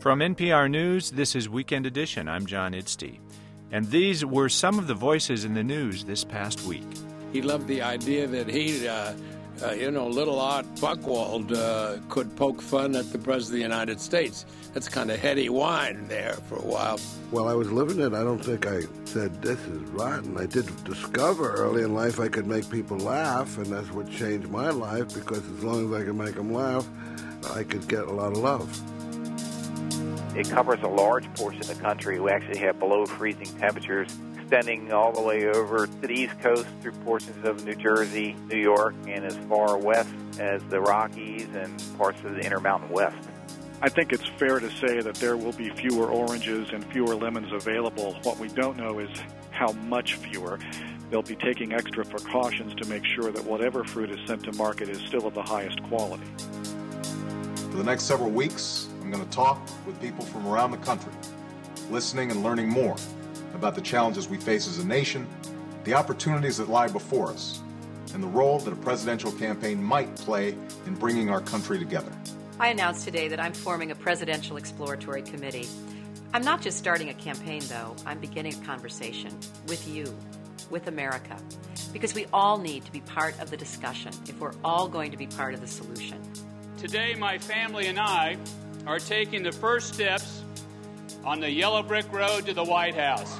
From NPR News, this is Weekend Edition. I'm John Idste. And these were some of the voices in the news this past week. He loved the idea that little Art Buchwald could poke fun at the President of the United States. That's kind of heady wine there for a while. While I was living it, I don't think I said, this is rotten. I did discover early in life I could make people laugh, and that's what changed my life, because as long as I could make them laugh, I could get a lot of love. It covers a large portion of the country who actually have below freezing temperatures, extending all the way over to the East Coast through portions of New Jersey, New York, and as far west as the Rockies and parts of the Intermountain West. I think it's fair to say that there will be fewer oranges and fewer lemons available. What we don't know is how much fewer. They'll be taking extra precautions to make sure that whatever fruit is sent to market is still of the highest quality. For the next several weeks, I'm going to talk with people from around the country, listening and learning more about the challenges we face as a nation, the opportunities that lie before us, and the role that a presidential campaign might play in bringing our country together. I announced today that I'm forming a presidential exploratory committee. I'm not just starting a campaign, though. I'm beginning a conversation with you, with America, because we all need to be part of the discussion if we're all going to be part of the solution. Today, my family and I are taking the first steps on the yellow brick road to the White House.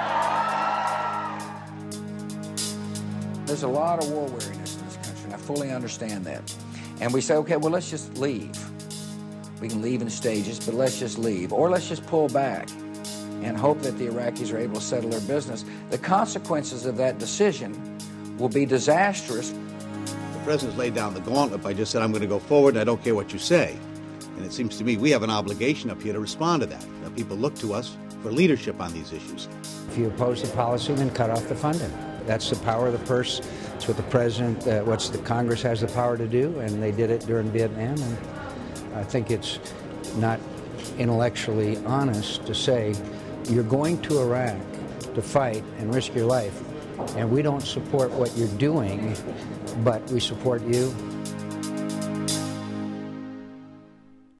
There's a lot of war weariness in this country, and I fully understand that. And we say, okay, well, let's just leave. We can leave in stages, but let's just leave. Or let's just pull back and hope that the Iraqis are able to settle their business. The consequences of that decision will be disastrous. The president's laid down the gauntlet by just said, I'm going to go forward, and I don't care what you say. And it seems to me we have an obligation up here to respond to that. Now, people look to us for leadership on these issues. If you oppose the policy, then cut off the funding. That's the power of the purse. It's what the president, the Congress has the power to do, and they did it during Vietnam. And I think it's not intellectually honest to say you're going to Iraq to fight and risk your life, and we don't support what you're doing, but we support you.